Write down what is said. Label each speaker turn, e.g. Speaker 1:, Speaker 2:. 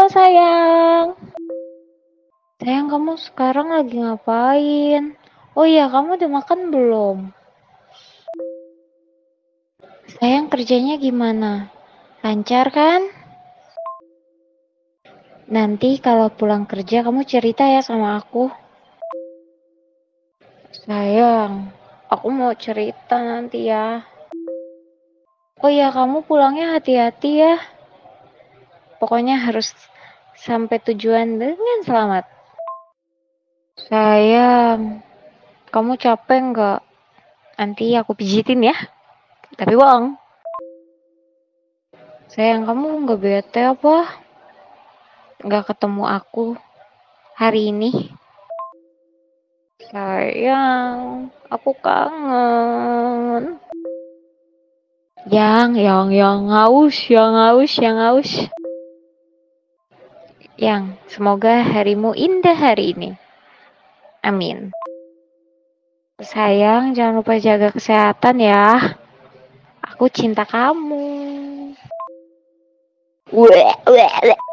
Speaker 1: sayang. Sayang, kamu sekarang lagi ngapain? Oh iya, kamu udah makan belum? Sayang, kerjanya gimana? Lancar kan? Nanti kalau pulang kerja kamu cerita ya sama aku. Sayang, aku mau cerita nanti ya. Oh iya, kamu pulangnya hati-hati ya. Pokoknya harus sampai tujuan dengan selamat. Sayang, kamu capek nggak? Nanti aku pijitin ya. Tapi bohong. Sayang, kamu nggak bete apa? Nggak ketemu aku hari ini? Sayang, aku kangen. Yang haus, yang haus, yang haus. Yang, semoga harimu indah hari ini. Amin. Sayang, jangan lupa jaga kesehatan ya. Aku cinta kamu. Weh, weh, weh.